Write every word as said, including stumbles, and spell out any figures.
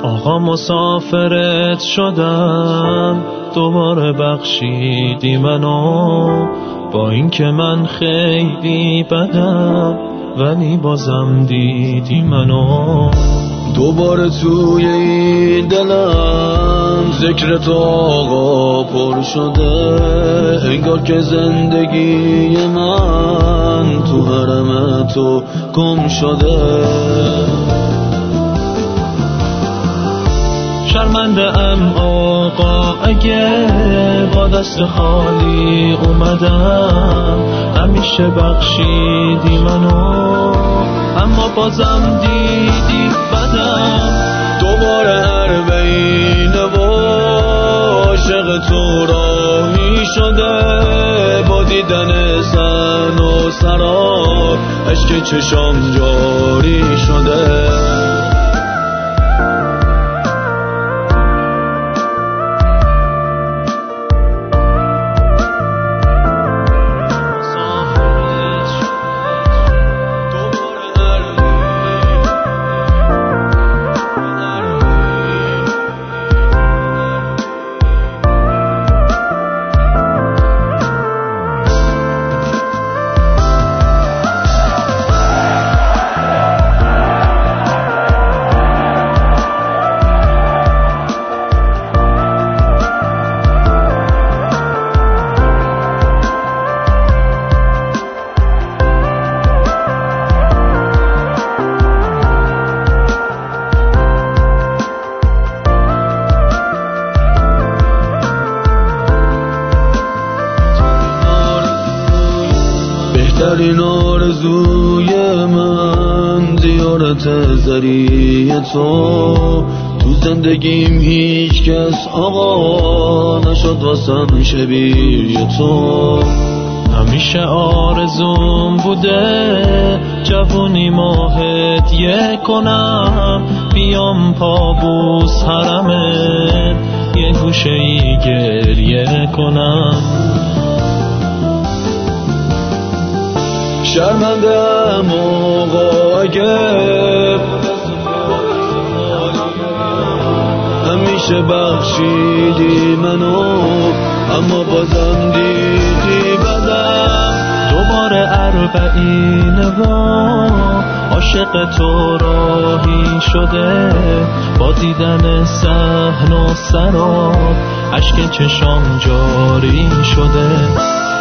آقا مسافرت شدم، دوباره بخشیدی منو، با اینکه من خیلی بدم ولی بازم دیدی منو. دوباره توی این دلم ذکر تو آقا پر شده، انگار که زندگی من تو حرم تو گم شده. شرمنده ام آقا اگه با دست خالی اومدم، همیشه بخشیدی منو اما بازم دیدی بدم. دوباره اربعین و عاشق تو راهی شده، با دیدن سن و سرا اشک چشام جاری شده. بهترین آرزوی من زیارت زریع تو، تو زندگیم هیچ کس آقا نشد واسم شبیه تو. همیشه آرزوم بوده جوونی ما هدیه کنم، بیام پابوس حرمت یه گوشه ای گریه کنم. شرمنده ام آقا اگه همیشه بخشیدی منو اما بازم دیدی بدم. دوباره اربعین و عاشق تو راهی شده، با دیدن صحن و سراب اشک چشام جاری شده.